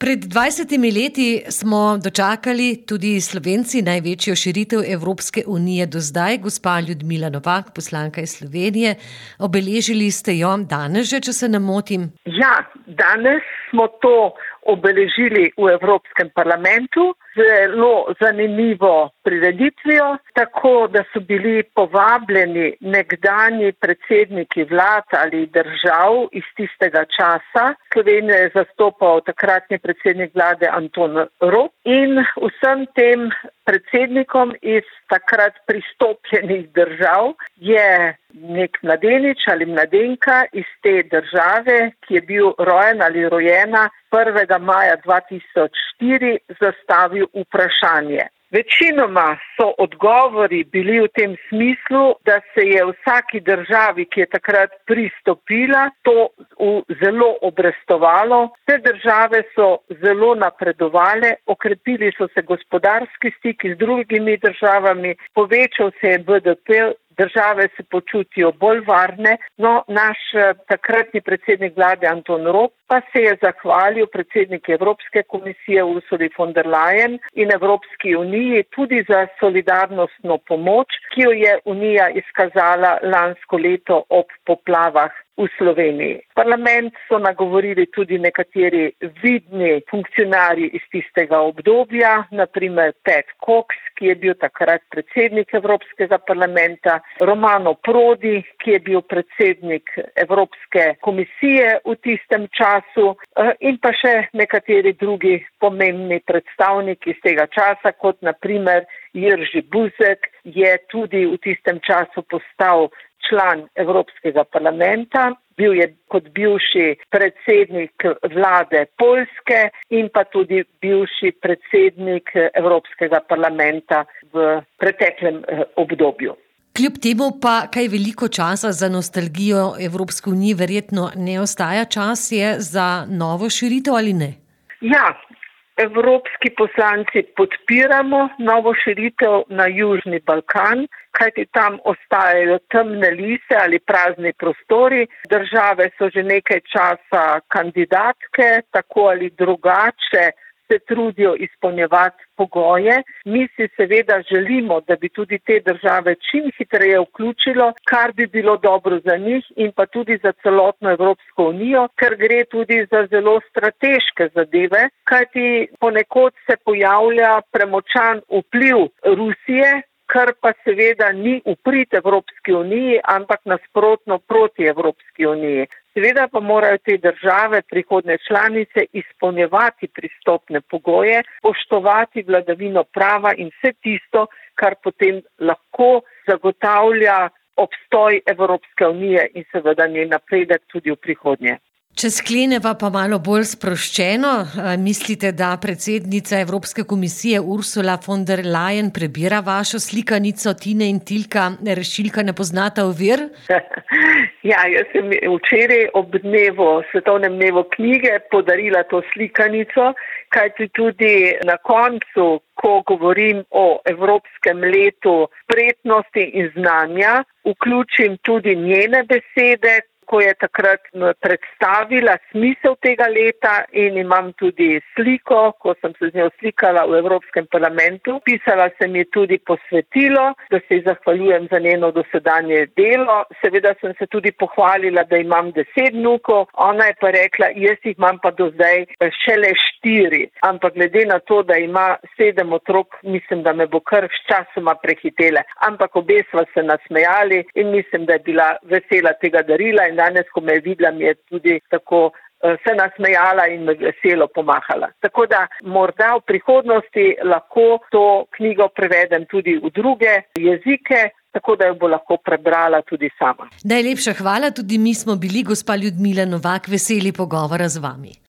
Pred 20 leti smo dočakali tudi Slovenci največjo širitev Evropske unije do zdaj. Gospa Ljudmila Novak, poslanka iz Slovenije, obeležili ste jo danes že, če se ne motim? Ja, danes smo to obeležili v Evropskem parlamentu. Zelo zanimivo prireditvijo, tako da so bili povabljeni nekdanji predsedniki vlad ali držav iz tistega časa. Slovenijo je zastopal takratni predsednik vlade Anton Rop in vsem tem predsednikom iz takrat pristopljenih držav je nek mladenič ali mladenka iz te države, ki je bil rojen ali rojena 1. maja 2004, zastavil vprašanje. Večinoma so odgovori bili v tem smislu, da se je vsaki državi, ki je takrat pristopila, to zelo obrestovalo. Te države so zelo napredovale, okrepili so se gospodarski stiki z drugimi državami, povečal se je BDP, države se počutijo bolj varne. No, naš takratni predsednik vlade Anton Rop pa se je zahvalil predsedniku Evropske komisije Ursuli von der Leyen in Evropski uniji tudi za solidarnostno pomoč, ki jo je Unija izkazala lansko leto ob poplavah v Sloveniji. Parlament so nagovorili tudi nekateri vidni funkcionarji iz tistega obdobja, naprimer Pat Cox, ki je bil takrat predsednik Evropskega parlamenta, Romano Prodi, ki je bil predsednik Evropske komisije v tistem času, in pa še nekateri drugi pomembni predstavniki iz tega časa, kot naprimer Jerzy Buzek je tudi v tistem času postal član Evropskega parlamenta, bil je kot bivši predsednik vlade Poljske in pa tudi bivši predsednik Evropskega parlamenta v preteklem obdobju. Kljub temu pa kaj veliko časa za nostalgijo Evropske unije verjetno ne ostaja. Čas je za novo širitev ali ne? Ja, evropski poslanci podpiramo novo širitev na Južni Balkan, kajti tam ostajajo temne lise ali prazni prostori. Države so že nekaj časa kandidatke, tako ali drugače se trudijo izpolnjevati pogoje. Mi si seveda želimo, da bi tudi te države čim hitreje vključilo, kar bi bilo dobro za njih in pa tudi za celotno Evropsko unijo, ker gre tudi za zelo strateške zadeve, kajti ponekod se pojavlja premočan vpliv Rusije, kar pa seveda ni v prid Evropski uniji, ampak nasprotno proti Evropski uniji. Seveda pa morajo te države, prihodne članice, izpolnjevati pristopne pogoje, spoštovati vladavino prava in vse tisto, kar potem lahko zagotavlja obstoj Evropske unije in seveda njen napredek tudi v prihodnje. Če skleneva pa malo bolj sproščeno, mislite, da predsednica Evropske komisije Ursula von der Leyen prebira vašo slikanico Tine in Tilka, rešilka ne poznata ovir? Ja, jaz sem včeraj ob svetovnem dnevu knjige podarila to slikanico, kajti tudi na koncu, ko govorim o Evropskem letu spretnosti in znanja, vključim tudi njene besede, ko je takrat predstavila smisel tega leta in imam tudi sliko, ko sem se z njo slikala v Evropskem parlamentu. Pisala sem ji tudi posvetilo, da se ji zahvaljujem za njeno dosedanje delo. Seveda sem se tudi pohvalila, da imam 10 vnukov. Ona je pa rekla, jaz jih imam pa do zdaj šele 4. Ampak glede na to, da ima 7 otrok, mislim, da me bo kar sčasoma prehitela. Ampak obe sva se nasmejali in mislim, da je bila vesela tega darila. In danes, ko me je videla, mi je tudi tako se nasmejala in me veselo pomahala. Tako da morda v prihodnosti lahko to knjigo prevedem tudi v druge jezike, tako da jo bo lahko prebrala tudi sama. Najlepša hvala, tudi mi smo bili, gospa Ljudmila Novak, veseli pogovora z vami.